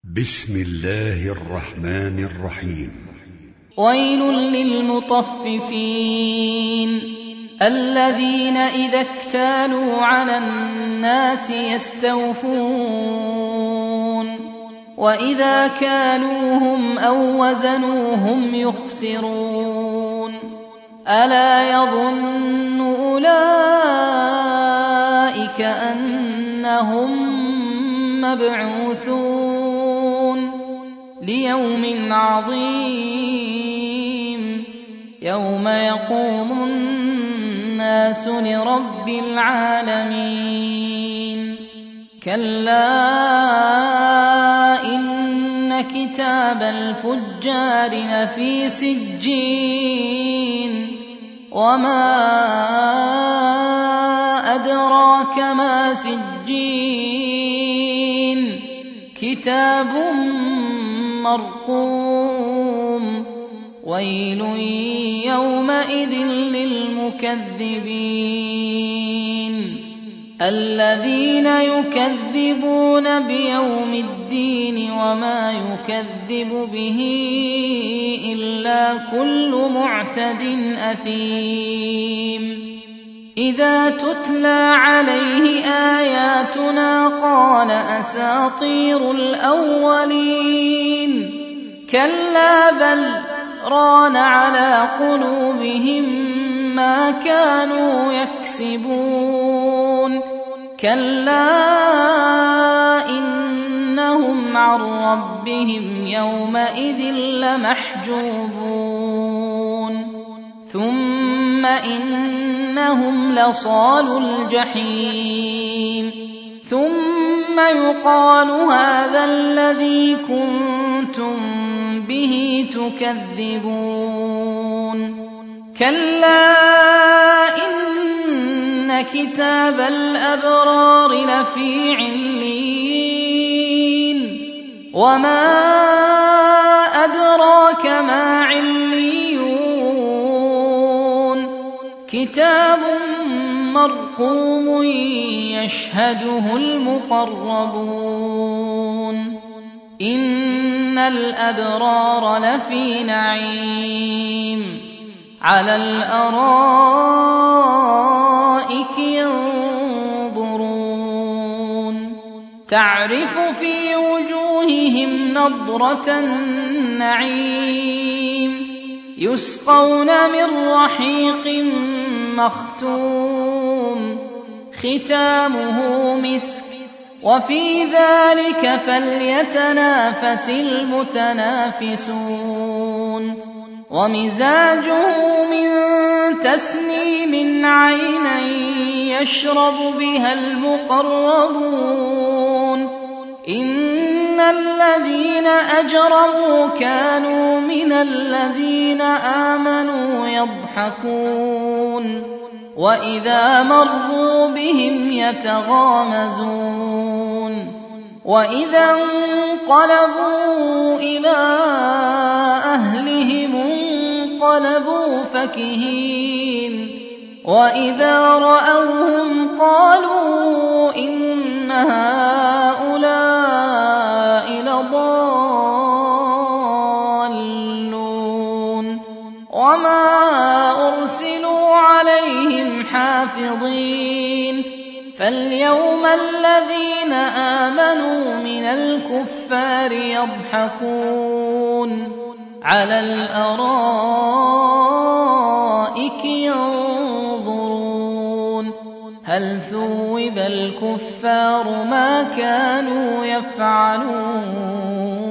بسم الله الرحمن الرحيم. ويل للمطففين الذين إذا اكتالوا على الناس يستوفون وإذا كالوهم أو وزنوهم يخسرون ألا يظن أولئك أنهم مبعوثون ليوم عظيم يوم يقوم الناس لرب العالمين. كلا إن كتاب الفجار لفي سجين وما أدراك ما سجين كتاب مرقوم ويل يومئذ للمكذبين الذين يكذبون بيوم الدين وما يكذب به إلا كل معتد أثيم. إذا تتلى عليه آياتنا قال أساطير الأولين كلا بل ران على قلوبهم ما كانوا يكسبون كلا إنهم عن ربهم يومئذ لمحجوبون ثم إنهم لصالو الجحيم ثم يقال هذا الذي كنتم به تكذبون كلا إن كتاب الأبرار لفي عليين وما أدراك ما عليون كتاب مرقوم يشهده المقربون إن الأبرار لفي نعيم على الأرائك ينظرون تعرف في وجوههم نضرة النعيم يسقون من رحيق مختوم ختامه مسك وفي ذلك فليتنافس المتنافسون ومزاجه من تسنيم عينا يشرب بها المقربون إن الذين أجرموا كانوا من الذين آمنوا يضحكون وإذا مروا بهم يتغامزون وإذا انقلبوا إلى أهلهم انقلبوا فكهين وإذا رأوهم قالوا إن هؤلاء لضالون وما أرسلوا عليهم حافظين فاليوم الذين آمنوا من الكفار يضحكون على الأرائك ينظرون هل ثوب الكفار ما كانوا يفعلون